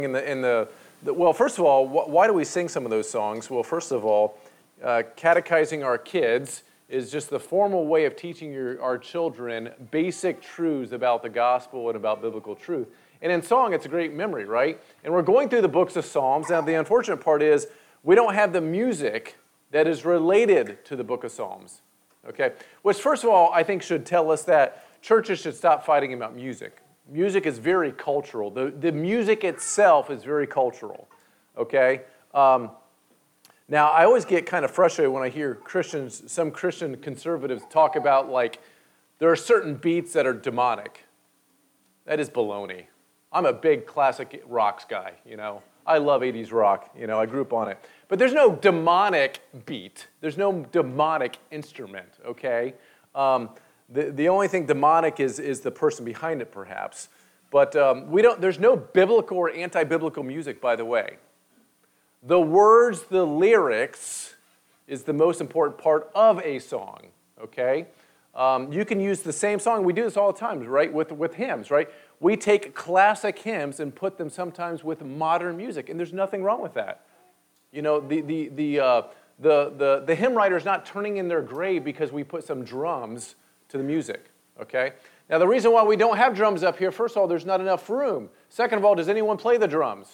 Well, first of all, why do we sing some of those songs? Well, first of all, catechizing our kids is just the formal way of teaching our children basic truths about the gospel and about biblical truth. And in song, it's a great memory, right? And we're going through the books of Psalms. Now, the unfortunate part is we don't have the music that is related to the book of Psalms, okay? Which, first of all, I think should tell us that churches should stop fighting about music. Music is very cultural. The music itself is very cultural, okay? Now, I always get kind of frustrated when I hear some Christian conservatives talk about, like, there are certain beats that are demonic. That is baloney. I'm a big classic rocks guy, you know. I love 80s rock, you know, I grew up on it. But there's no demonic beat. There's no demonic instrument, okay? The only thing demonic is the person behind it, perhaps. But there's no biblical or anti-biblical music, by the way. The words, the lyrics, is the most important part of a song, okay? You can use the same song. We do this all the time, right, with hymns, right? We take classic hymns and put them sometimes with modern music, and there's nothing wrong with that. You know, the hymn writer is not turning in their grave because we put some drums to the music, okay? Now, the reason why we don't have drums up here, first of all, there's not enough room. Second of all, does anyone play the drums?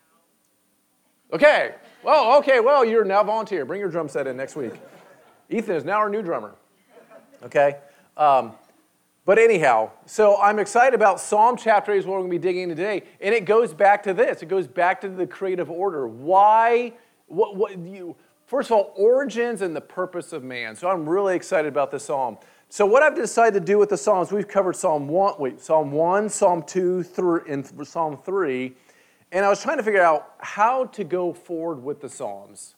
Okay, well, you're now volunteer. Bring your drum set in next week. Ethan is now our new drummer, okay? But anyhow, so I'm excited about Psalm chapter 8 is what we're going to be digging into today, and it goes back to this. It goes back to the creative order. First of all, origins and the purpose of man. So I'm really excited about this psalm. So what I've decided to do with the Psalms, we've covered Psalm 1, Psalm 2, and Psalm 3, and I was trying to figure out how to go forward with the Psalms.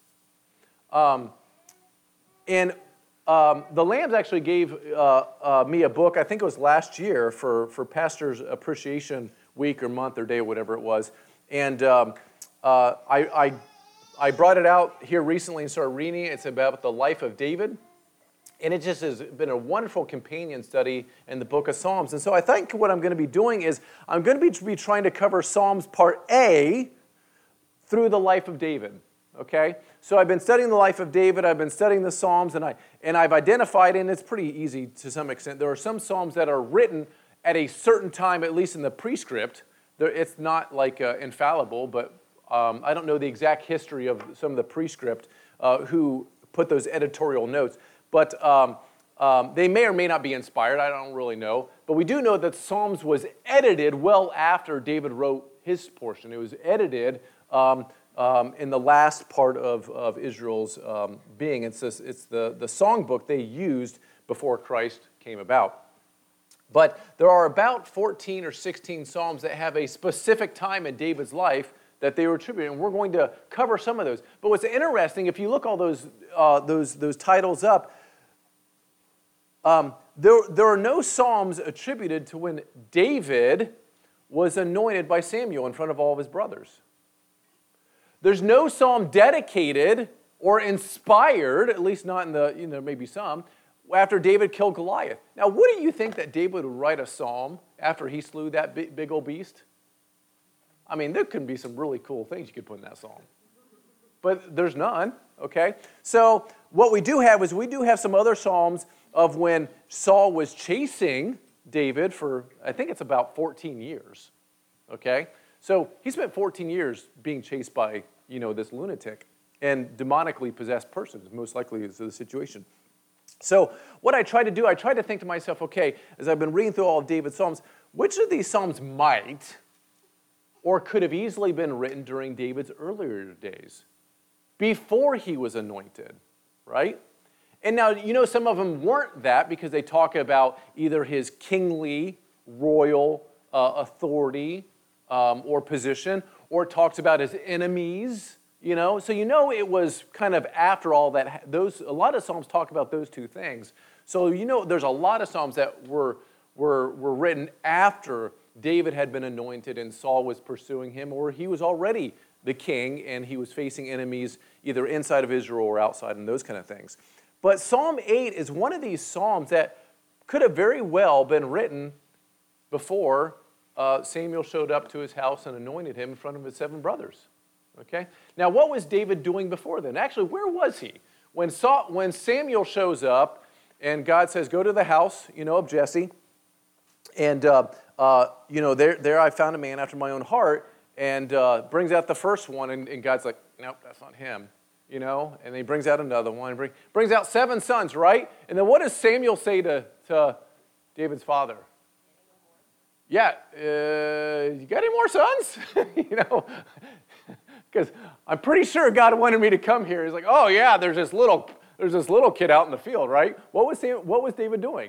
The Lambs actually gave me a book, I think it was last year, for Pastor's Appreciation Week or month or day or whatever it was. And I brought it out here recently and started reading it. It's about the life of David. And it just has been a wonderful companion study in the book of Psalms. And so I think what I'm going to be doing is I'm going to be trying to cover Psalms part A through the life of David. Okay? So I've been studying the life of David, I've been studying the Psalms, and I've identified, and it's pretty easy to some extent, there are some Psalms that are written at a certain time, at least in the prescript. It's not like infallible, but I don't know the exact history of some of the prescript who put those editorial notes. But they may or may not be inspired, I don't really know. But we do know that Psalms was edited well after David wrote his portion. It was edited in the last part of Israel's being. It's the songbook they used before Christ came about. But there are about 14 or 16 Psalms that have a specific time in David's life that they were attributed, and we're going to cover some of those. But what's interesting, if you look all those titles up, there are no Psalms attributed to when David was anointed by Samuel in front of all of his brothers. There's no psalm dedicated or inspired, at least not in the, maybe some, after David killed Goliath. Now, wouldn't you think that David would write a psalm after he slew that big old beast? I mean, there could be some really cool things you could put in that psalm. But there's none, okay? So what we do have is we do have some other psalms of when Saul was chasing David for, I think it's about 14 years, okay? So he spent 14 years being chased by, this lunatic and demonically possessed person, most likely is the situation. So what I tried to do, I tried to think to myself, okay, as I've been reading through all of David's Psalms, which of these Psalms might or could have easily been written during David's earlier days, before he was anointed, right? And now, some of them weren't that because they talk about either his kingly, royal authority or position, or it talks about his enemies, So it was kind of after all that. A lot of Psalms talk about those two things. So there's a lot of Psalms that were written after David had been anointed and Saul was pursuing him, or he was already the king and he was facing enemies either inside of Israel or outside and those kind of things. But Psalm 8 is one of these Psalms that could have very well been written before Samuel showed up to his house and anointed him in front of his 7 brothers. Okay? Now, what was David doing before then? Actually, where was he? When Samuel shows up and God says, go to the house, of Jesse, and, there I found a man after my own heart, and brings out the first one, and God's like, nope, that's not him, and then he brings out another one, brings out 7 sons, right? And then what does Samuel say to David's father? Yeah, you got any more sons? Because I'm pretty sure God wanted me to come here. He's like, oh yeah, there's this little kid out in the field, right? What was David doing?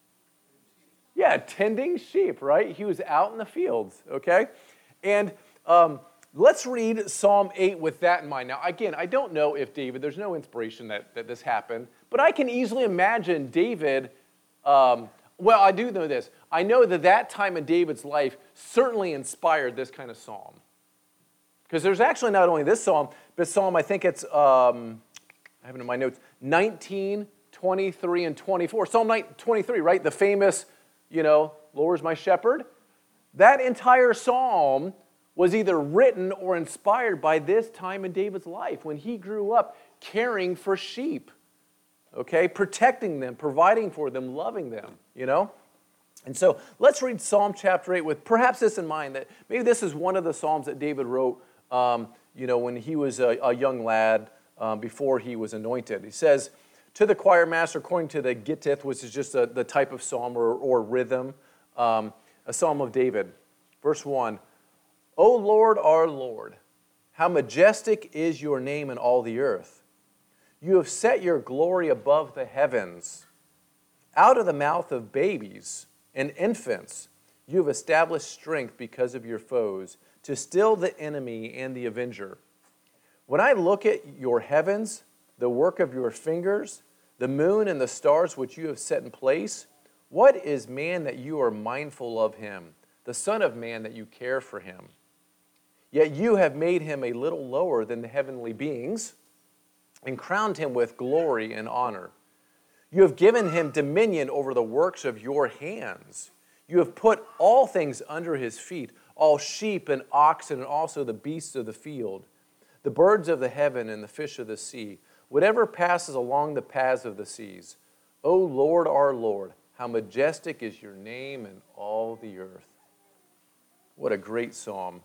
Yeah, tending sheep, right? He was out in the fields, okay? And let's read Psalm 8 with that in mind. Now, again, I don't know if David, there's no inspiration that this happened, but I can easily imagine David, well, I do know this. I know that time in David's life certainly inspired this kind of psalm. Because there's actually not only this psalm, but Psalm, I think it's, I have it in my notes, 19, 23, and 24. Psalm 23, right? The famous, Lord's my shepherd. That entire psalm was either written or inspired by this time in David's life when he grew up caring for sheep, okay? Protecting them, providing for them, loving them, And so let's read Psalm chapter 8 with perhaps this in mind, that maybe this is one of the psalms that David wrote when he was a young lad before he was anointed. He says, to the choir master, according to the Gittith, which is just the type of psalm or rhythm, a psalm of David. Verse 1, O Lord, our Lord, how majestic is your name in all the earth. You have set your glory above the heavens. Out of the mouth of babies and infants, you have established strength because of your foes, to still the enemy and the avenger. When I look at your heavens, the work of your fingers, the moon and the stars which you have set in place, what is man that you are mindful of him, the Son of Man that you care for him? Yet you have made him a little lower than the heavenly beings and crowned him with glory and honor. You have given him dominion over the works of your hands. You have put all things under his feet, all sheep and oxen and also the beasts of the field, the birds of the heaven and the fish of the sea, whatever passes along the paths of the seas. O Lord, our Lord, how majestic is your name in all the earth. What a great psalm.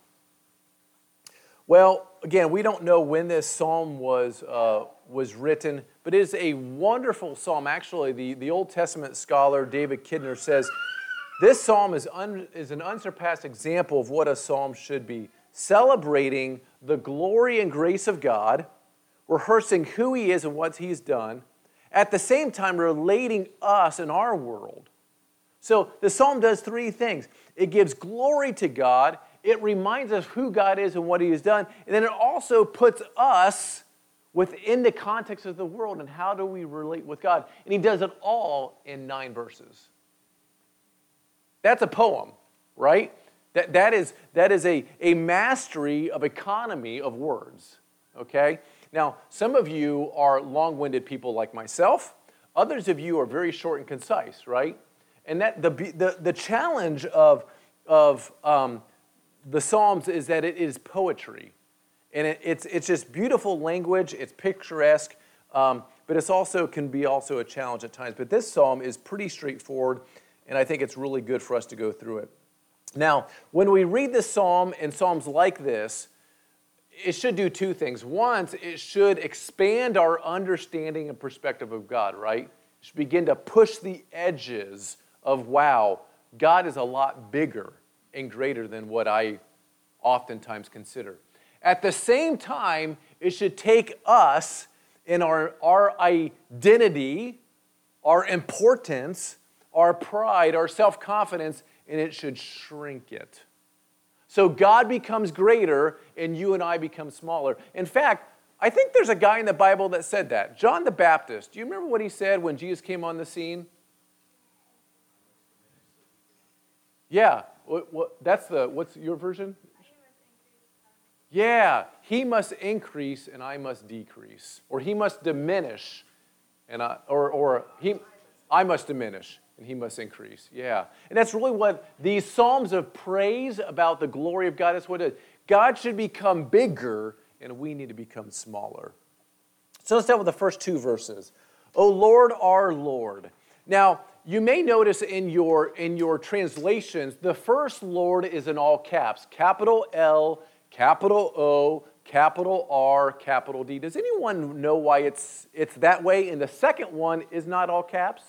Well, again, we don't know when this psalm was written, but it is a wonderful psalm. Actually, the Old Testament scholar David Kidner says, this psalm is an unsurpassed example of what a psalm should be, celebrating the glory and grace of God, rehearsing who he is and what he's done, at the same time relating us in our world. So the psalm does 3 things. It gives glory to God, it reminds us who God is and what he has done, and then it also puts us within the context of the world and how do we relate with God. And he does it all in 9 verses. That's a poem, right? That is a mastery of economy of words, okay? Now, some of you are long-winded people like myself. Others of you are very short and concise, right? And that the challenge of the Psalms is that it is poetry. And it's just beautiful language, it's picturesque, but it's also can be also a challenge at times. But this psalm is pretty straightforward, and I think it's really good for us to go through it. Now, when we read this psalm and psalms like this, it should do 2 things. One, it should expand our understanding and perspective of God, right? It should begin to push the edges of, wow, God is a lot bigger and greater than what I oftentimes consider. At the same time, it should take us in our identity, our importance, our pride, our self-confidence, and it should shrink it. So God becomes greater and you and I become smaller. In fact, I think there's a guy in the Bible that said that. John the Baptist. Do you remember what he said when Jesus came on the scene? Yeah. What's your version? Yeah. He must increase and I must decrease. Or he must diminish and I must diminish and he must increase. Yeah. And that's really what these psalms of praise about the glory of God, that's what it is. God should become bigger, and we need to become smaller. So let's start with the first two verses. O Lord, our Lord. Now, you may notice in your translations, the first Lord is in all caps. Capital L, capital O, capital R, capital D. Does anyone know why it's that way? And the second one is not all caps?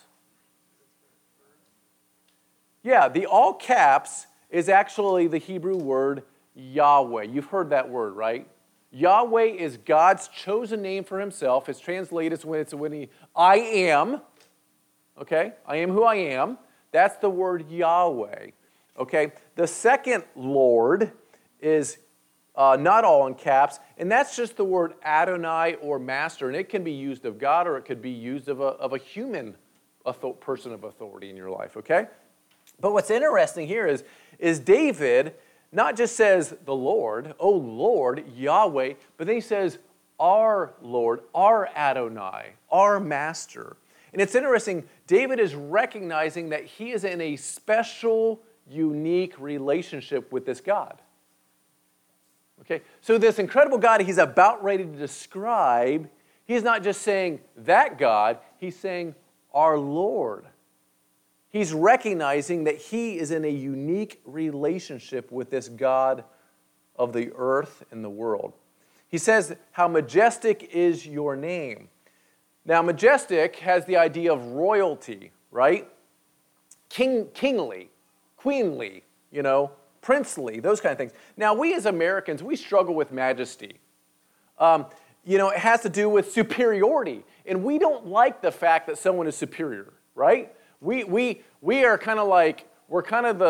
Yeah, the all caps is actually the Hebrew word Yahweh. You've heard that word, right? Yahweh is God's chosen name for himself. It's translated when I am, okay? I am who I am. That's the word Yahweh, okay? The second Lord is not all in caps, and that's just the word Adonai or master, and it can be used of God or it could be used of a human person of authority in your life, okay? But what's interesting here is David not just says the Lord, oh Lord, Yahweh, but then he says our Lord, our Adonai, our master. And it's interesting, David is recognizing that he is in a special, unique relationship with this God. Okay, so this incredible God he's about ready to describe, he's not just saying that God, he's saying our Lord. He's recognizing that he is in a unique relationship with this God of the earth and the world. He says, how majestic is your name. Now, majestic has the idea of royalty, right? Kingly, queenly, princely, those kind of things. Now, we as Americans, we struggle with majesty. It has to do with superiority. And we don't like the fact that someone is superior, right? We are kind of like, we're kind of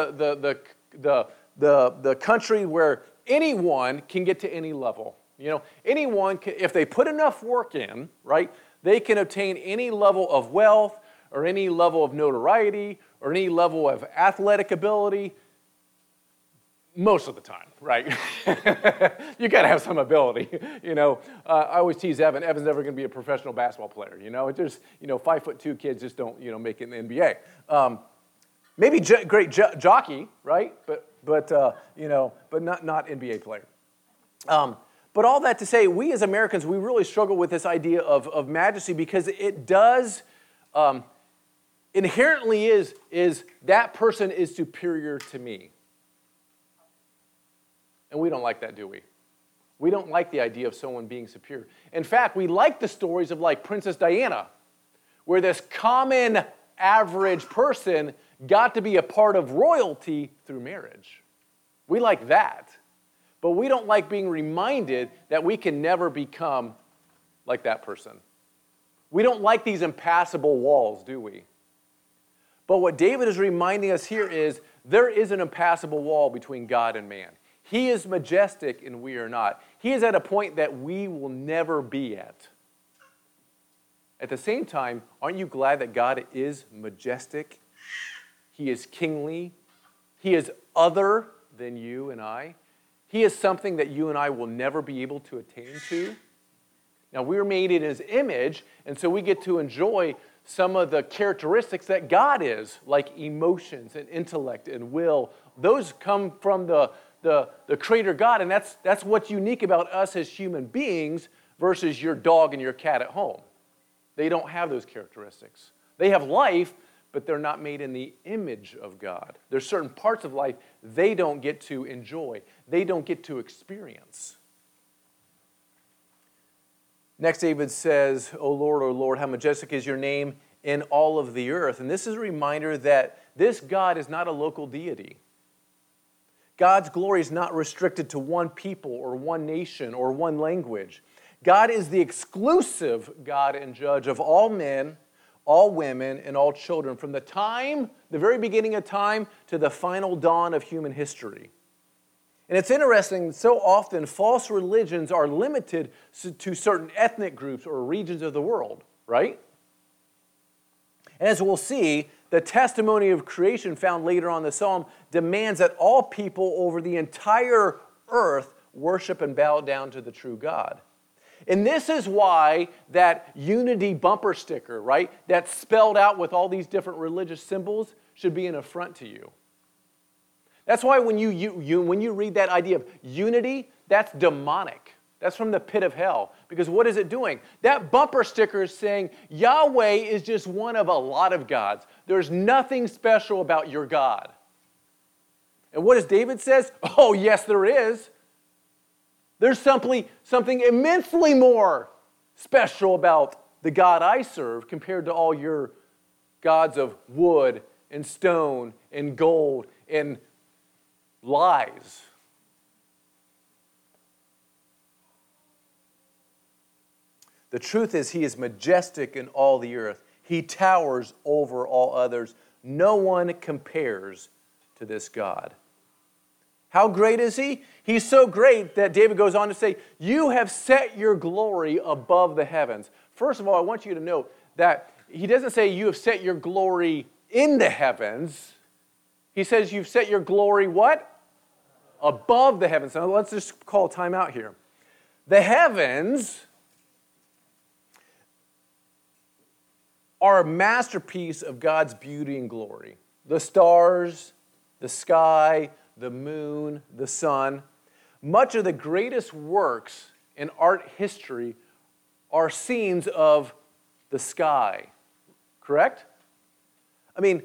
the country where anyone can get to any level. Anyone can, if they put enough work in, right, they can obtain any level of wealth or any level of notoriety or any level of athletic ability. Most of the time, right? You got to have some ability, I always tease Evan. Evan's never going to be a professional basketball player, There's, 5'2" kids just don't, make it in the NBA. Maybe great jockey, right? But not NBA player. But all that to say, we as Americans, we really struggle with this idea of majesty because it does inherently is that person is superior to me. And we don't like that, do we? We don't like the idea of someone being superior. In fact, we like the stories of like Princess Diana, where this common average person got to be a part of royalty through marriage. We like that. But we don't like being reminded that we can never become like that person. We don't like these impassable walls, do we? But what David is reminding us here is there is an impassable wall between God and man. He is majestic and we are not. He is at a point that we will never be at. At the same time, aren't you glad that God is majestic? He is kingly. He is other than you and I. He is something that you and I will never be able to attain to. Now, we're made in his image, and so we get to enjoy some of the characteristics that God is, like emotions and intellect and will. Those come from the creator God, and that's what's unique about us as human beings versus your dog and your cat at home. They don't have those characteristics. They have life, but they're not made in the image of God. There's certain parts of life they don't get to enjoy. They don't get to experience. Next, David says, O Lord, how majestic is your name in all of the earth. And this is a reminder that this God is not a local deity. God's glory is not restricted to one people or one nation or one language. God is the exclusive God and judge of all men, all women, and all children, from the very beginning of time, to the final dawn of human history. And it's interesting, so often false religions are limited to certain ethnic groups or regions of the world, right? And as we'll see, the testimony of creation found later on in the psalm demands that all people over the entire earth worship and bow down to the true God. And this is why that unity bumper sticker, right, that's spelled out with all these different religious symbols should be an affront to you. That's why when you read that idea of unity, that's demonic. That's from the pit of hell. Because what is it doing? That bumper sticker is saying Yahweh is just one of a lot of gods. There's nothing special about your God. And what does David says? Oh, yes, there is. There's something immensely more special about the God I serve compared to all your gods of wood and stone and gold and lies. The truth is, he is majestic in all the earth. He towers over all others. No one compares to this God. How great is he? He's so great that David goes on to say, you have set your glory above the heavens. First of all, I want you to note that he doesn't say you have set your glory in the heavens. He says you've set your glory what? Above the heavens. Now let's just call time out here. The heavens are a masterpiece of God's beauty and glory. The stars, the sky, the moon, the sun. Much of the greatest works in art history are scenes of the sky. Correct? I mean,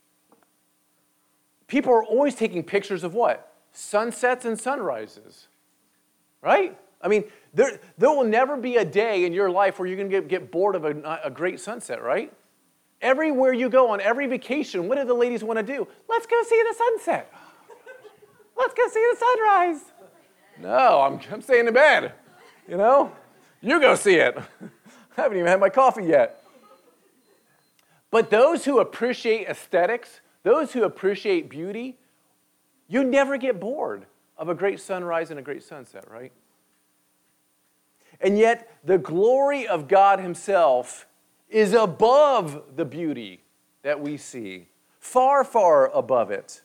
people are always taking pictures of what? Sunsets and sunrises. Right? I mean, there will never be a day in your life where you're going to get bored of a great sunset, right? Everywhere you go on every vacation, what do the ladies want to do? Let's go see the sunset. Let's go see the sunrise. No, I'm staying in bed. You know? You go see it. I haven't even had my coffee yet. But those who appreciate aesthetics, those who appreciate beauty, you never get bored of a great sunrise and a great sunset, right? And yet, the glory of God himself is above the beauty that we see, far, far above it.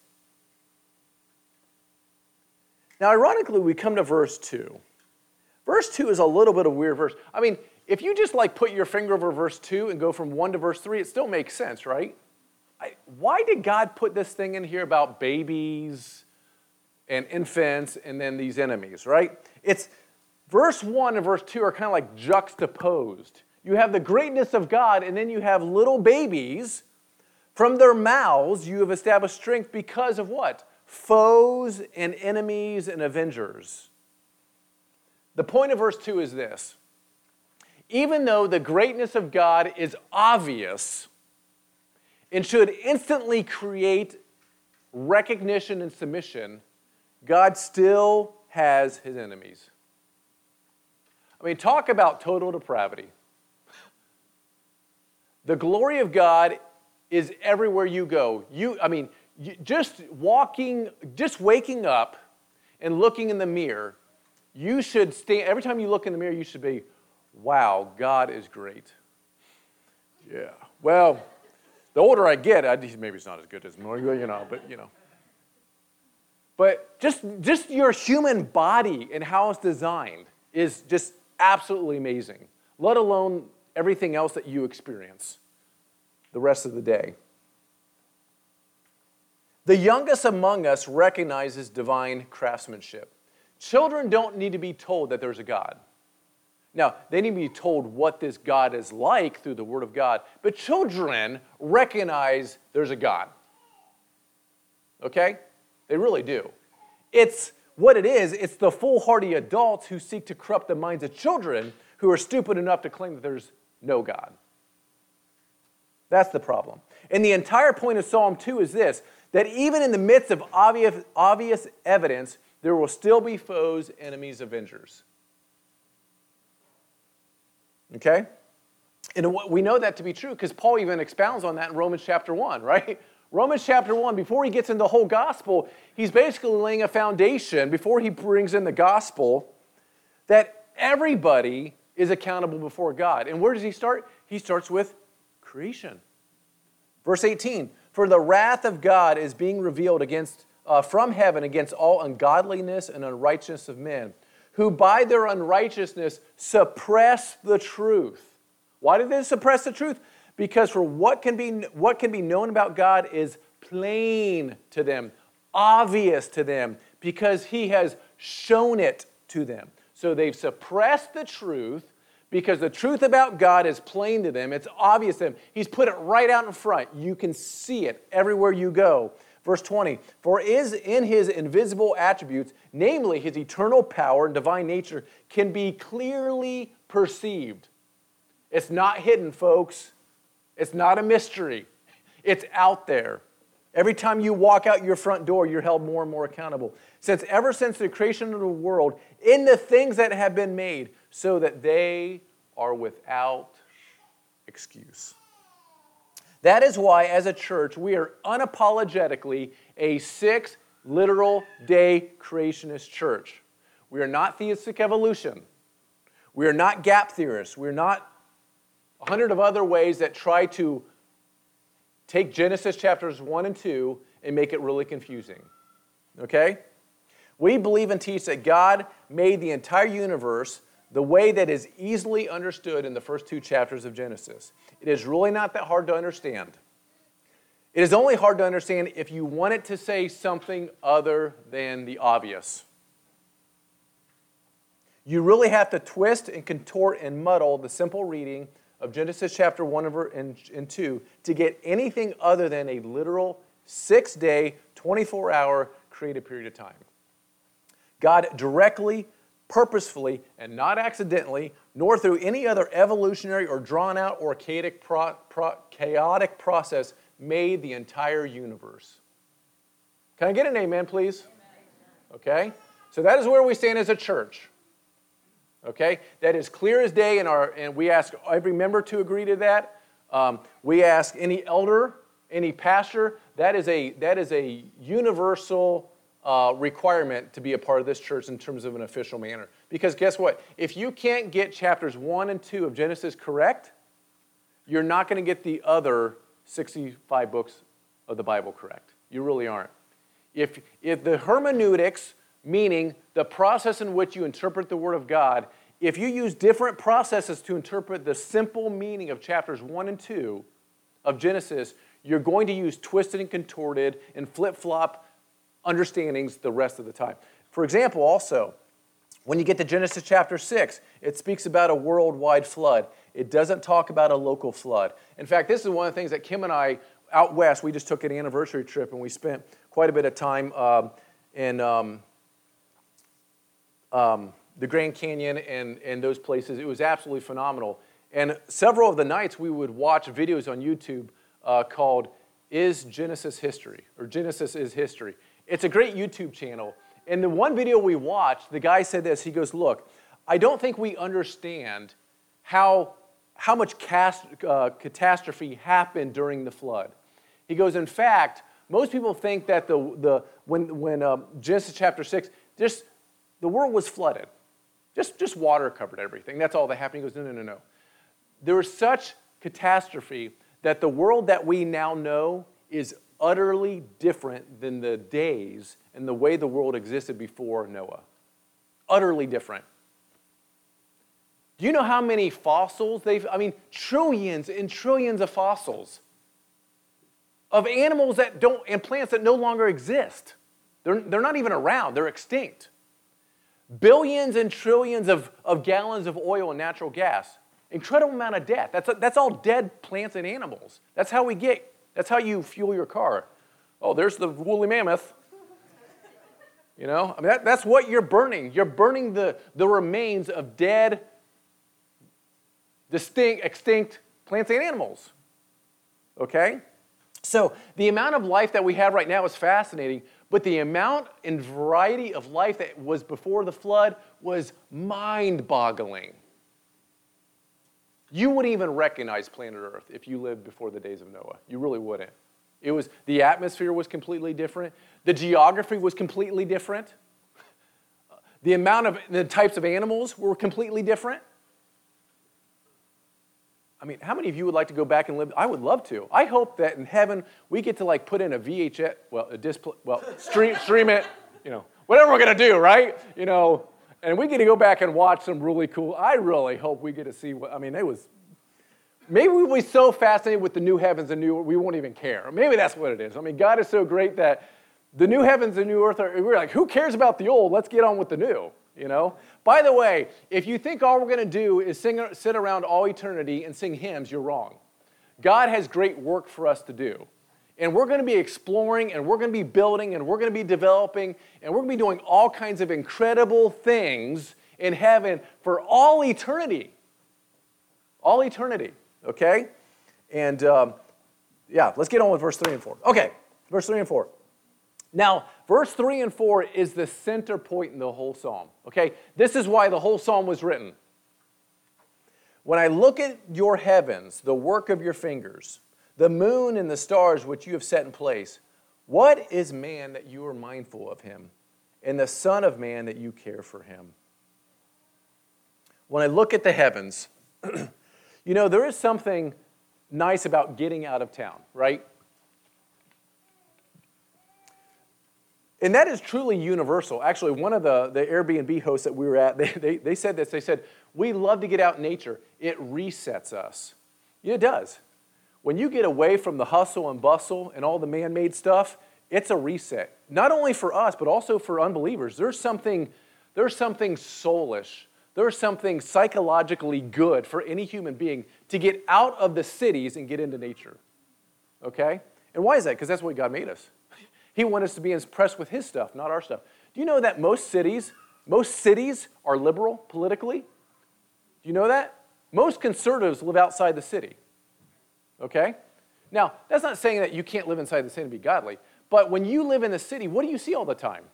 Now, ironically, we come to verse 2. Verse 2 is a little bit of a weird verse. I mean, if you just like put your finger over verse 2 and go from 1 to verse 3, it still makes sense, right? Why did God put this thing in here about babies and infants and then these enemies, right? It's verse 1 and verse 2 are kind of like juxtaposed. You have the greatness of God, and then you have little babies. From their mouths you have established strength because of what? Foes and enemies and avengers. The point of verse 2 is this. Even though the greatness of God is obvious and should instantly create recognition and submission, God still has his enemies. I mean, talk about total depravity. The glory of God is everywhere you go. Just waking up and looking in the mirror, you should stand, every time you look in the mirror, you should be, wow, God is great. Yeah. Well, the older I get, maybe it's not as good as more, but. But just your human body and how it's designed is just absolutely amazing, let alone everything else that you experience the rest of the day. The youngest among us recognizes divine craftsmanship. Children don't need to be told that there's a God. Now, they need to be told what this God is like through the Word of God, but children recognize there's a God. Okay? They really do. It's what it is. It's the foolhardy adults who seek to corrupt the minds of children who are stupid enough to claim that there's no God. That's the problem. And the entire point of Psalm 2 is this, that even in the midst of obvious evidence, there will still be foes, enemies, avengers. Okay? And we know that to be true because Paul even expounds on that in Romans chapter 1, right? Romans chapter 1, before he gets into the whole gospel, he's basically laying a foundation before he brings in the gospel that everybody is accountable before God. And where does he start? He starts with creation. Verse 18, for the wrath of God is being revealed from heaven against all ungodliness and unrighteousness of men who by their unrighteousness suppress the truth. Why did they suppress the truth? Because for what can be known about God is plain to them, obvious to them, because he has shown it to them. So they've suppressed the truth because the truth about God is plain to them. It's obvious to them. He's put it right out in front. You can see it everywhere you go. Verse 20, for is in his invisible attributes, namely his eternal power and divine nature, can be clearly perceived. It's not hidden, folks. It's not a mystery. It's out there. Every time you walk out your front door, you're held more and more accountable. Ever since the creation of the world, in the things that have been made, so that they are without excuse. That is why, as a church, we are unapologetically a 6 literal day creationist church. We are not theistic evolution. We are not gap theorists. We're not 100 of other ways that try to take Genesis chapters 1 and 2 and make it really confusing. Okay? We believe and teach that God made the entire universe the way that is easily understood in the first 2 chapters of Genesis. It is really not that hard to understand. It is only hard to understand if you want it to say something other than the obvious. You really have to twist and contort and muddle the simple reading of Genesis chapter 1 and 2 to get anything other than a literal 6-day, 24-hour creative period of time. God directly, purposefully, and not accidentally, nor through any other evolutionary or drawn-out or chaotic process, made the entire universe. Can I get an amen, please? Okay? So that is where we stand as a church. Okay? That is clear as day, and we ask every member to agree to that. We ask any elder, any pastor, that is a universal requirement to be a part of this church in terms of an official manner. Because guess what? If you can't get chapters 1 and 2 of Genesis correct, you're not going to get the other 65 books of the Bible correct. You really aren't. If the hermeneutics, meaning the process in which you interpret the Word of God, if you use different processes to interpret the simple meaning of chapters 1 and 2 of Genesis, you're going to use twisted and contorted and flip-flop understandings the rest of the time. For example, also, when you get to Genesis chapter 6, it speaks about a worldwide flood. It doesn't talk about a local flood. In fact, this is one of the things that Kim and I, out west, we just took an anniversary trip, and we spent quite a bit of time in the Grand Canyon and those places. It was absolutely phenomenal. And several of the nights we would watch videos on YouTube called Is Genesis History? Or Genesis is History. It's a great YouTube channel. And the one video we watched, the guy said this. He goes, look, I don't think we understand how much catastrophe happened during the flood. He goes, in fact, most people think that when Genesis chapter 6, just the world was flooded. Just water covered everything. That's all that happened. He goes, no. There was such catastrophe that the world that we now know is utterly different than the days and the way the world existed before Noah. Utterly different. Do you know how many fossils trillions and trillions of fossils of animals and plants that no longer exist. They're not even around. They're extinct. Billions and trillions of gallons of oil and natural gas. Incredible amount of death. That's all dead plants and animals. That's how you fuel your car. Oh, there's the woolly mammoth. That's what you're burning. You're burning the remains of dead, extinct plants and animals. Okay? So the amount of life that we have right now is fascinating, but the amount and variety of life that was before the flood was mind-boggling. You wouldn't even recognize planet Earth if you lived before the days of Noah. You really wouldn't. The atmosphere was completely different. The geography was completely different. The types of animals were completely different. How many of you would like to go back and live? I would love to. I hope that in heaven we get to put in a VHS, stream it, whatever we're going to do, right? And we get to go back and watch some really cool, I really hope we get to see what, I mean, it was, maybe we'll be so fascinated with the new heavens and new earth, we won't even care. Maybe that's what it is. I mean, God is so great that the new heavens and new earth, we're like, who cares about the old? Let's get on with the new, you know? By the way, if you think all we're going to do is sit around all eternity and sing hymns, you're wrong. God has great work for us to do. And we're going to be exploring, and we're going to be building, and we're going to be developing, and we're going to be doing all kinds of incredible things in heaven for all eternity. All eternity, okay? And, let's get on with verse 3 and 4. Okay, verse 3 and 4. Now, verse 3 and 4 is the center point in the whole psalm, okay? This is why the whole psalm was written. When I look at your heavens, the work of your fingers, the moon and the stars which you have set in place, what is man that you are mindful of him, and the Son of Man that you care for him? When I look at the heavens, you know, there is something nice about getting out of town, right? And that is truly universal. Actually, one of the Airbnb hosts that we were at, they said this. They said, we love to get out in nature. It resets us. Yeah, it does. When you get away from the hustle and bustle and all the man-made stuff, it's a reset. Not only for us, but also for unbelievers. There's something soulish. There's something psychologically good for any human being to get out of the cities and get into nature. Okay? And why is that? Because that's what God made us. He wanted us to be impressed with his stuff, not our stuff. Do you know that most cities are liberal politically? Do you know that? Most conservatives live outside the city. Okay? Now, that's not saying that you can't live inside the city and be godly, but when you live in the city, what do you see all the time?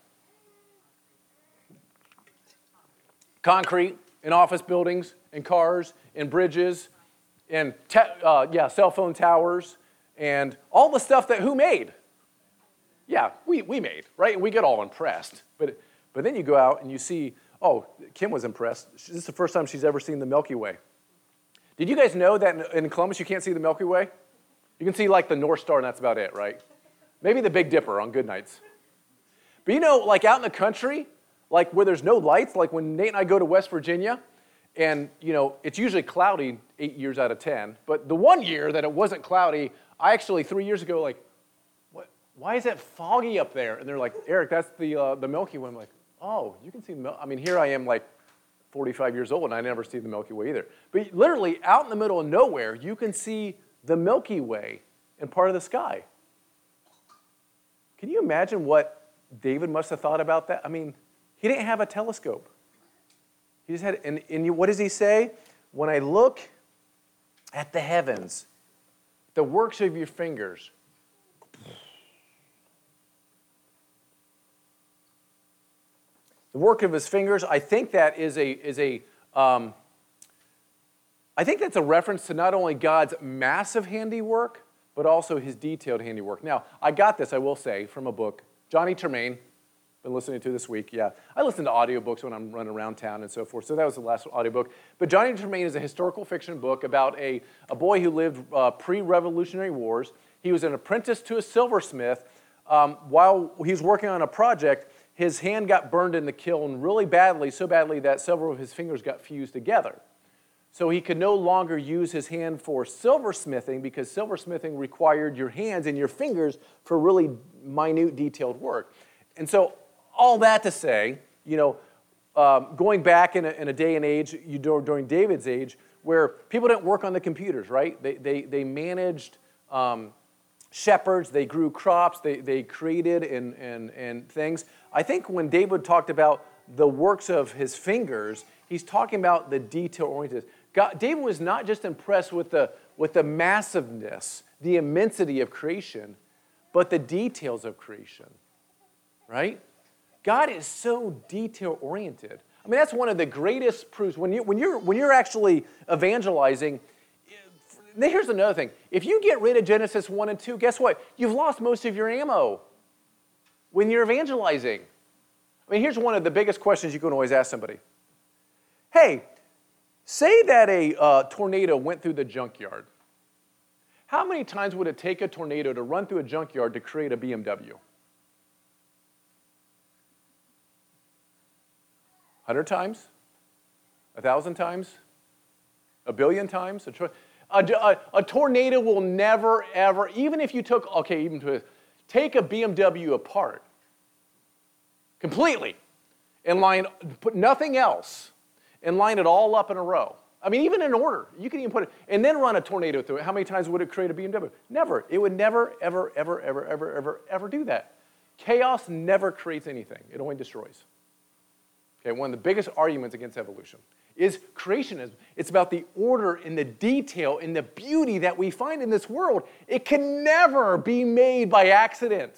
Concrete in office buildings, in cars, in bridges, in cell phone towers, and all the stuff that who made? Yeah, we made, right? And we get all impressed. But then you go out and you see, oh, Kim was impressed. This is the first time she's ever seen the Milky Way. Did you guys know that in Columbus you can't see the Milky Way? You can see like the North Star and that's about it, right? Maybe the Big Dipper on good nights. But you know, like out in the country, like where there's no lights, like when Nate and I go to West Virginia, and you know, it's usually cloudy 8 years out of 10. But the one year that it wasn't cloudy, I actually 3 years ago, like, why is it foggy up there? And they're like, Eric, that's the Milky Way. I'm like, oh, you can see the Milky Way. I mean, here I am like 45 years old, and I never see the Milky Way either. But literally, out in the middle of nowhere, you can see the Milky Way in part of the sky. Can you imagine what David must have thought about that? I mean, he didn't have a telescope. He just had, and what does he say? When I look at the heavens, the works of your fingers, the work of his fingers, I think that I think that's a reference to not only God's massive handiwork, but also his detailed handiwork. Now, I got this, I will say, from a book. Johnny Tremain, been listening to this week, yeah. I listen to audiobooks when I'm running around town and so forth, so that was the last audiobook. But Johnny Tremain is a historical fiction book about a boy who lived pre-Revolutionary Wars. He was an apprentice to a silversmith. While he was working on a project, his hand got burned in the kiln really badly, so badly that several of his fingers got fused together. So he could no longer use his hand for silversmithing because silversmithing required your hands and your fingers for really minute, detailed work. And so all that to say, you know, going back in a day and age, during David's age, where people didn't work on the computers, right? They managed shepherds, they grew crops, they created and things. I think when David talked about the works of his fingers, he's talking about the detail-oriented. David was not just impressed with the massiveness, the immensity of creation, but the details of creation, right? God is so detail-oriented. I mean, that's one of the greatest proofs. When you're actually evangelizing, here's another thing. If you get rid of Genesis 1 and 2, guess what? You've lost most of your ammo when you're evangelizing. I mean, here's one of the biggest questions you can always ask somebody. Hey, say that a tornado went through the junkyard. How many times would it take a tornado to run through a junkyard to create a BMW? 100 times? 1,000 times? A billion times? A tornado will never, ever, even if you took, take a BMW apart completely and put nothing else and line it all up in a row. I mean, even in order. You can even put it, and then run a tornado through it. How many times would it create a BMW? Never. It would never, ever, ever, ever, ever, ever, ever do that. Chaos never creates anything. It only destroys. Okay, one of the biggest arguments against evolution is creationism. It's about the order and the detail and the beauty that we find in this world. It can never be made by accident.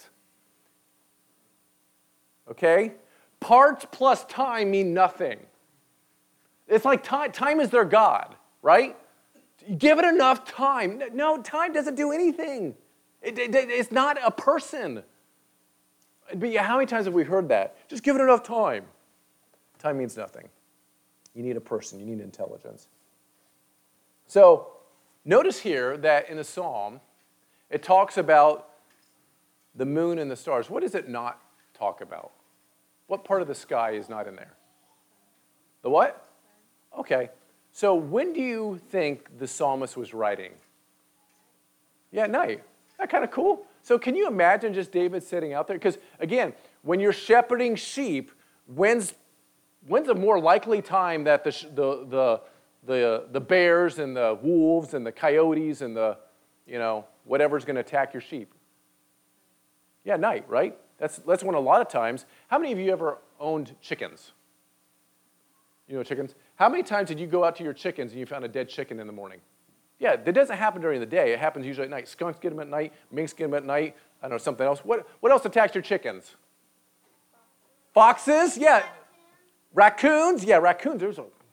Okay? Parts plus time mean nothing. It's like time is their God, right? Give it enough time. No, time doesn't do anything. It's not a person. But how many times have we heard that? Just give it enough time. Time means nothing. You need a person. You need intelligence. So notice here that in the psalm, it talks about the moon and the stars. What does it not talk about? What part of the sky is not in there? The what? Okay. So when do you think the psalmist was writing? Yeah, at night. Isn't that kind of cool? So can you imagine just David sitting out there? Because again, when you're shepherding sheep, when's a more likely time that the bears and the wolves and the coyotes and the, whatever's going to attack your sheep? Yeah, night, right? That's when a lot of times. How many of you ever owned chickens? You know chickens? How many times did you go out to your chickens and you found a dead chicken in the morning? Yeah, that doesn't happen during the day. It happens usually at night. Skunks get them at night. Minks get them at night. I don't know, something else. What else attacks your chickens? Foxes? Yeah. Raccoons? Yeah, raccoons.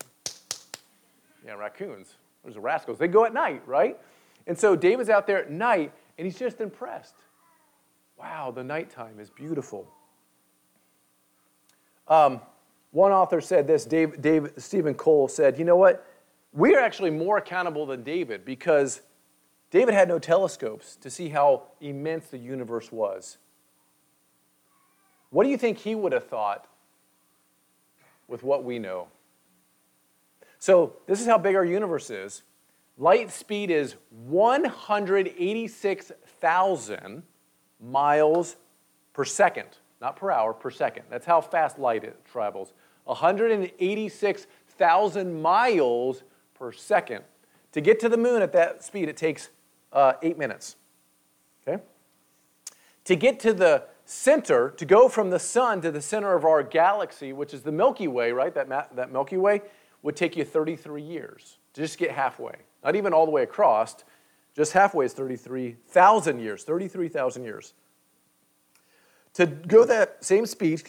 Raccoons. Those are rascals. They go at night, right? And so David's out there at night, and he's just impressed. Wow, the nighttime is beautiful. One author said this, Stephen Cole said, you know what? We are actually more accountable than David because David had no telescopes to see how immense the universe was. What do you think he would have thought with what we know? So this is how big our universe is. Light speed is 186,000 miles per second. Not per hour, per second. That's how fast light travels. 186,000 miles per second. To get to the moon at that speed, it takes 8 minutes. Okay? To get to the center, to go from the sun to the center of our galaxy, which is the Milky Way, right? That Milky Way would take you 33 years to just get halfway. Not even all the way across. Just halfway is 33,000 years. 33,000 years. To go that same speed,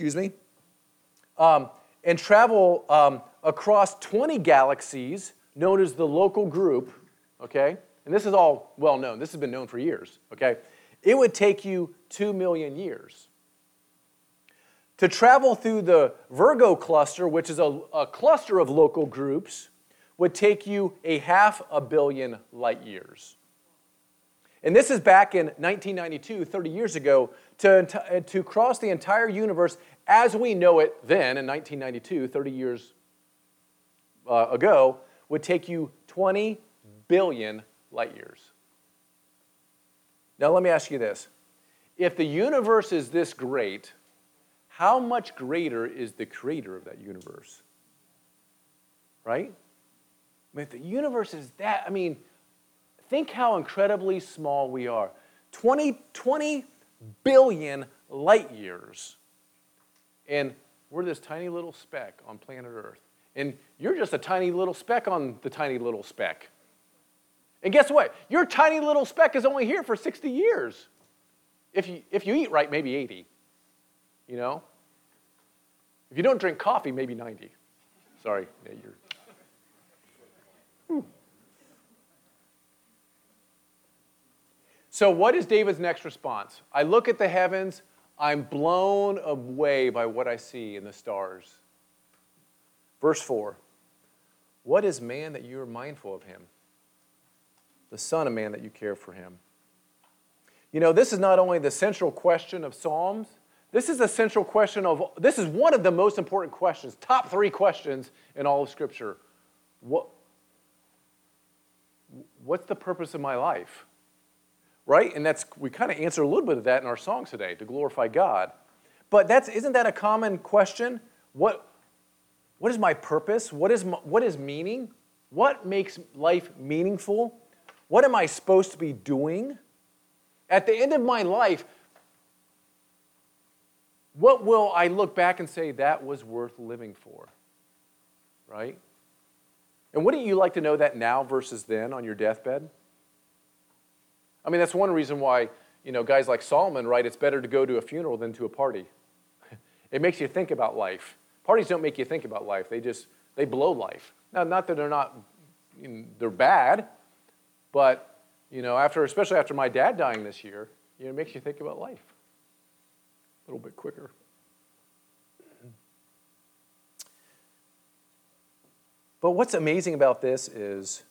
and travel across 20 galaxies, known as the local group, okay? And this is all well known. This has been known for years, okay? It would take you 2 million years. To travel through the Virgo cluster, which is a cluster of local groups, would take you 500 million light years. And this is back in 1992, 30 years ago, to cross the entire universe as we know it then, in 1992, 30 years ago, would take you 20 billion light years. Now let me ask you this. If the universe is this great, how much greater is the creator of that universe? Right? I mean, if the universe is that, think how incredibly small we are. 20 billion light years. And we're this tiny little speck on planet Earth. And you're just a tiny little speck on the tiny little speck. And guess what? Your tiny little speck is only here for 60 years. If you eat right, maybe 80. You know? If you don't drink coffee, maybe 90. Sorry. Yeah, So what is David's next response? I look at the heavens. I'm blown away by what I see in the stars. Verse 4. What is man that you are mindful of him? The Son of Man that you care for him. You know, this is not only the central question of Psalms, This is a central question this is one of the most important questions, top 3 questions in all of Scripture. What's the purpose of my life? Right? And we kind of answer a little bit of that in our songs today, to glorify God. But isn't that a common question? What is my purpose? What is meaning? What makes life meaningful? What am I supposed to be doing? At the end of my life, what will I look back and say that was worth living for? Right? And wouldn't you like to know that now versus then on your deathbed? I mean, that's one reason why, guys like Solomon write, it's better to go to a funeral than to a party. It makes you think about life. Parties don't make you think about life. They blow life. Now, not that they're bad, but, especially after my dad dying this year, it makes you think about life a little bit quicker. But what's amazing about this is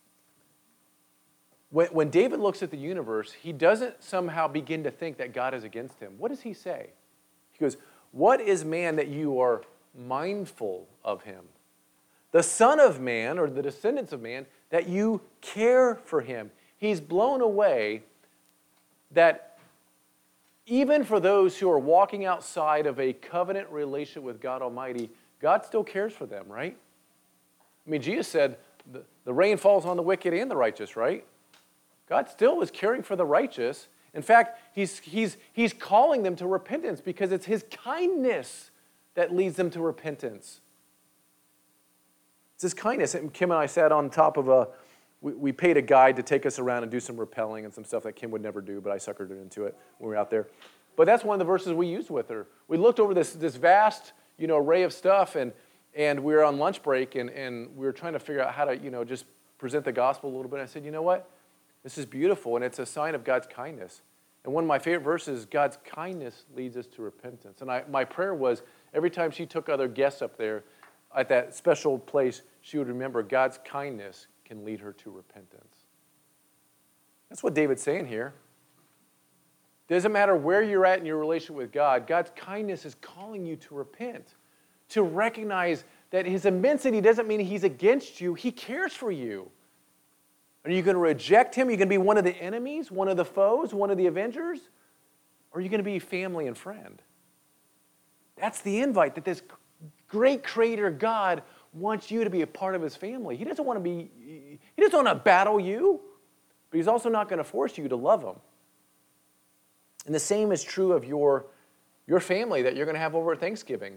when David looks at the universe, he doesn't somehow begin to think that God is against him. What does he say? He goes, "What is man that you are mindful of him? The Son of Man, or the descendants of man, that you care for him." He's blown away that even for those who are walking outside of a covenant relationship with God Almighty, God still cares for them, right? I mean, Jesus said the rain falls on the wicked and the righteous, right? God still is caring for the righteous. In fact, he's calling them to repentance because it's his kindness that leads them to repentance. It's his kindness. And Kim and I sat on top of we paid a guide to take us around and do some rappelling and some stuff that Kim would never do, but I suckered her into it when we were out there. But that's one of the verses we used with her. We looked over this vast, array of stuff, and we were on lunch break, and we were trying to figure out how to, just present the gospel a little bit. And I said, you know what? This is beautiful, and it's a sign of God's kindness. And one of my favorite verses, God's kindness leads us to repentance. And my prayer was, every time she took other guests up there at that special place, she would remember God's kindness can lead her to repentance. That's what David's saying here. Doesn't matter where you're at in your relationship with God, God's kindness is calling you to repent, to recognize that his immensity doesn't mean he's against you. He cares for you. Are you going to reject him? Are you going to be one of the enemies, one of the foes, one of the avengers? Or are you going to be family and friend? That's the invite that this great creator God wants you to be a part of his family. He doesn't want to battle you, but he's also not going to force you to love him. And the same is true of your family that you're going to have over at Thanksgiving.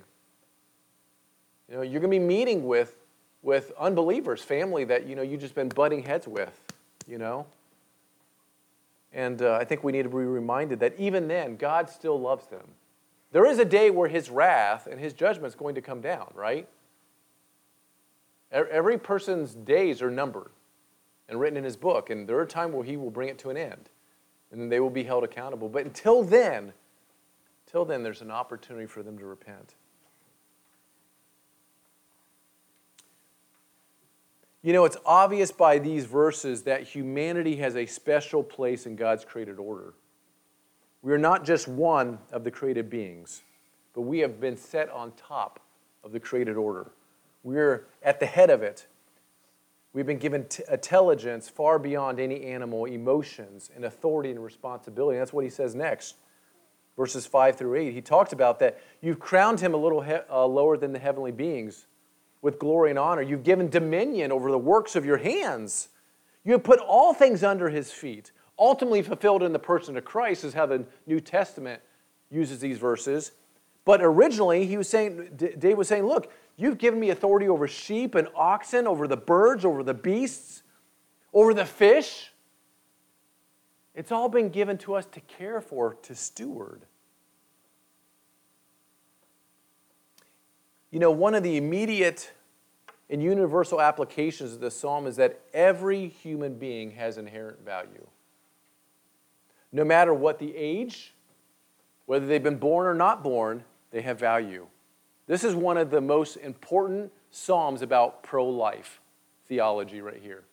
You're going to be meeting with unbelievers, family that you've just been butting heads with, And I think we need to be reminded that even then, God still loves them. There is a day where his wrath and his judgment is going to come down, right? Every person's days are numbered and written in his book, and there are times where he will bring it to an end, and then they will be held accountable. But until then, there's an opportunity for them to repent. It's obvious by these verses that humanity has a special place in God's created order. We are not just one of the created beings, but we have been set on top of the created order. We're at the head of it. We've been given intelligence far beyond any animal, emotions, and authority and responsibility. And that's what he says next, verses 5 through 8. He talks about that you've crowned him a little lower than the heavenly beings with glory and honor. You've given dominion over the works of your hands. You have put all things under his feet. Ultimately fulfilled in the person of Christ is how the New Testament uses these verses. But originally, David was saying, look, you've given me authority over sheep and oxen, over the birds, over the beasts, over the fish. It's all been given to us to care for, to steward. One of the immediate and universal applications of this psalm is that every human being has inherent value. No matter what the age, whether they've been born or not born, they have value. This is one of the most important psalms about pro-life theology right here.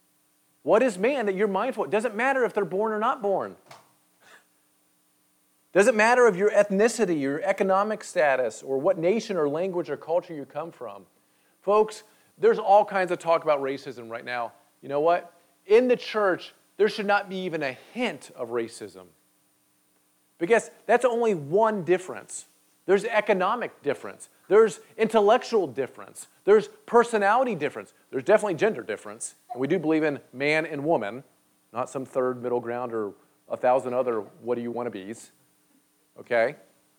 What is man that you're mindful? It doesn't matter if they're born or not born. Doesn't matter of your ethnicity, your economic status, or what nation or language or culture you come from. Folks, there's all kinds of talk about racism right now. You know what? In the church, there should not be even a hint of racism. Because that's only one difference. There's economic difference. There's intellectual difference. There's personality difference. There's definitely gender difference. And we do believe in man and woman, not some third middle ground or 1,000 other what do you want to be's. Okay?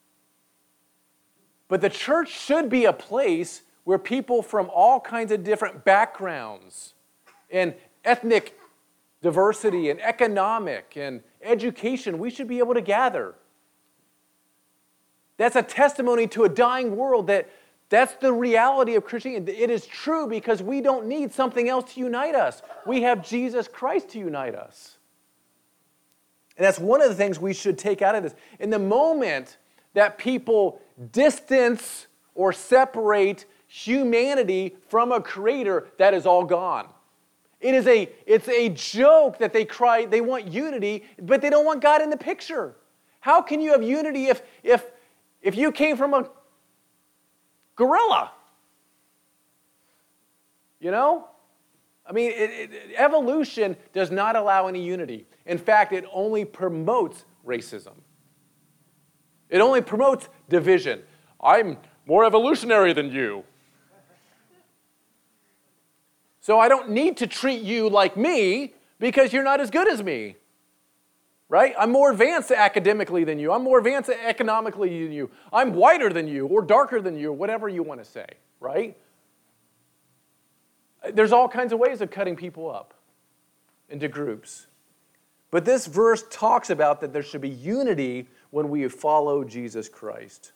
But the church should be a place where people from all kinds of different backgrounds and ethnic diversity and economic and education, we should be able to gather. That's a testimony to a dying world that's the reality of Christianity. It is true because we don't need something else to unite us. We have Jesus Christ to unite us. And that's one of the things we should take out of this. In the moment that people distance or separate humanity from a creator, that is all gone. It's a joke that they want unity, but they don't want God in the picture. How can you have unity if you came from a gorilla? You know? I mean, evolution does not allow any unity. In fact, it only promotes racism. It only promotes division. I'm more evolutionary than you. So I don't need to treat you like me because you're not as good as me. Right? I'm more advanced academically than you. I'm more advanced economically than you. I'm whiter than you or darker than you, whatever you want to say. Right? There's all kinds of ways of cutting people up into groups. But this verse talks about that there should be unity when we follow Jesus Christ.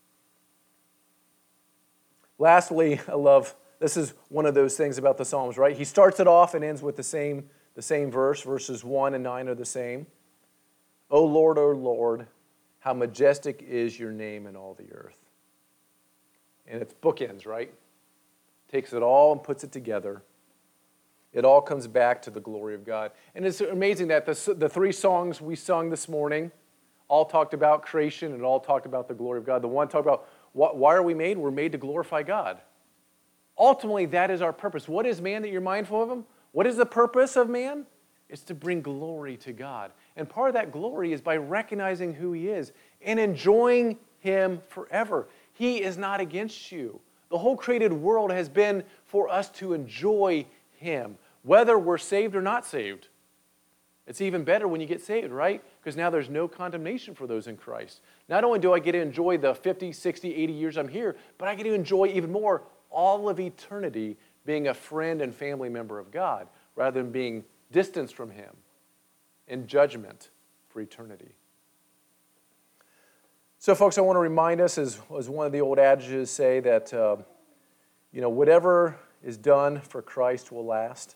Lastly, this is one of those things about the Psalms, right? He starts it off and ends with the same verse. Verses 1 and 9 are the same. O Lord, how majestic is your name in all the earth. And it's bookends, right? Takes it all and puts it together. It all comes back to the glory of God. And it's amazing that the three songs we sung this morning all talked about creation and all talked about the glory of God. The one talked about why are we made? We're made to glorify God. Ultimately, that is our purpose. What is man that you're mindful of him? What is the purpose of man? It's to bring glory to God. And part of that glory is by recognizing who he is and enjoying him forever. He is not against you. The whole created world has been for us to enjoy him, whether we're saved or not saved. It's even better when you get saved, right? Because now there's no condemnation for those in Christ. Not only do I get to enjoy the 50, 60, 80 years I'm here, but I get to enjoy even more all of eternity being a friend and family member of God rather than being distanced from him in judgment for eternity. So, folks, I want to remind us, as one of the old adages say, that whatever is done for Christ will last.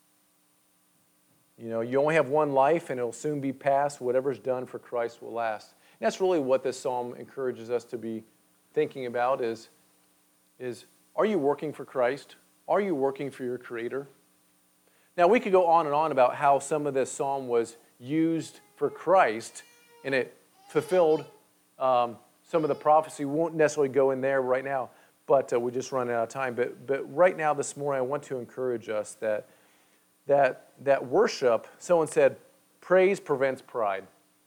You only have one life, and it'll soon be past. Whatever's done for Christ will last. And that's really what this psalm encourages us to be thinking about: is are you working for Christ? Are you working for your Creator? Now, we could go on and on about how some of this psalm was used for Christ, and it fulfilled some of the prophecy. We won't necessarily go in there right now, but we're just running out of time. But right now, this morning, I want to encourage us that worship, someone said, praise prevents pride.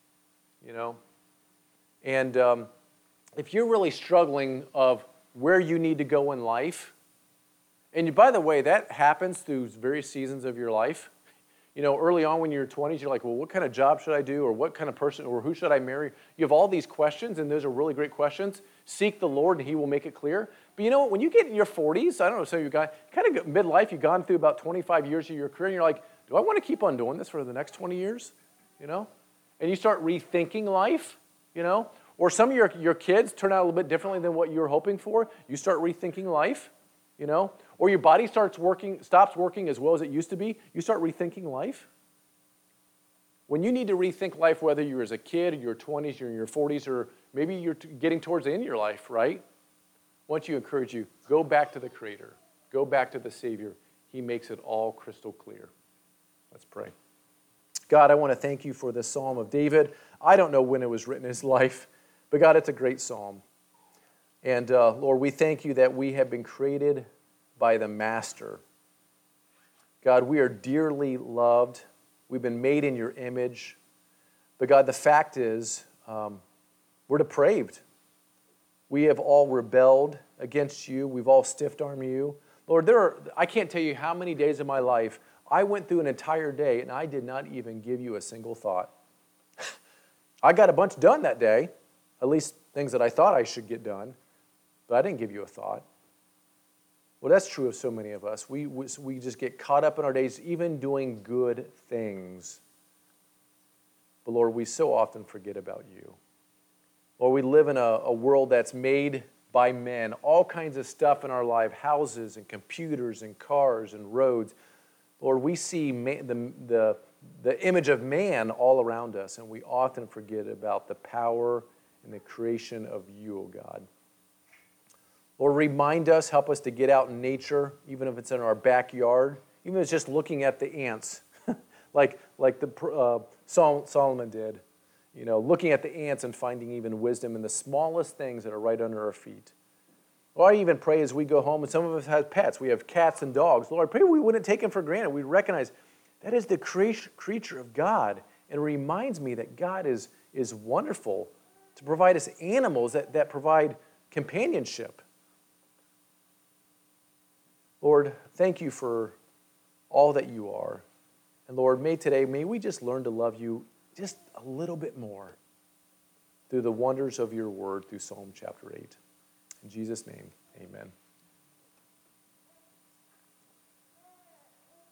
And if you're really struggling of where you need to go in life, and by the way, that happens through various seasons of your life. Early on when you're 20s, you're like, well, what kind of job should I do? Or what kind of person, or who should I marry? You have all these questions, and those are really great questions. Seek the Lord, and he will make it clear. But you know what? When you get in your 40s, I don't know, so you got kind of midlife, you've gone through about 25 years of your career, and you're like, do I want to keep on doing this for the next 20 years? And you start rethinking life, Or some of your kids turn out a little bit differently than what you were hoping for. You start rethinking life, Or your body stops working as well as it used to be. You start rethinking life. When you need to rethink life, whether you're as a kid, in your 20s, you're in your 40s, or maybe you're getting towards the end of your life, right? I want to encourage you, go back to the Creator. Go back to the Savior. He makes it all crystal clear. Let's pray. God, I want to thank you for this Psalm of David. I don't know when it was written in his life, but God, it's a great psalm. And Lord, we thank you that we have been created by the Master. God, we are dearly loved. We've been made in your image. But God, the fact is, we're depraved. We have all rebelled against you. We've all stiff-armed you. Lord, I can't tell you how many days of my life I went through an entire day and I did not even give you a single thought. I got a bunch done that day, at least things that I thought I should get done, but I didn't give you a thought. Well, that's true of so many of us. We just get caught up in our days, even doing good things. But Lord, we so often forget about you. Lord, we live in a world that's made by men, all kinds of stuff in our life, houses and computers and cars and roads. Lord, we see the image of man all around us, and we often forget about the power and the creation of you, O God. Lord, remind us, help us to get out in nature, even if it's in our backyard, even if it's just looking at the ants, like Solomon did. You know, looking at the ants and finding even wisdom in the smallest things that are right under our feet. Or I even pray as we go home, and some of us have pets. We have cats and dogs. Lord, I pray we wouldn't take them for granted. We recognize that is the creature of God. And it reminds me that God is wonderful to provide us animals that provide companionship. Lord, thank you for all that you are. And Lord, may we just learn to love you just a little bit more through the wonders of your word through Psalm chapter 8. In Jesus' name, amen.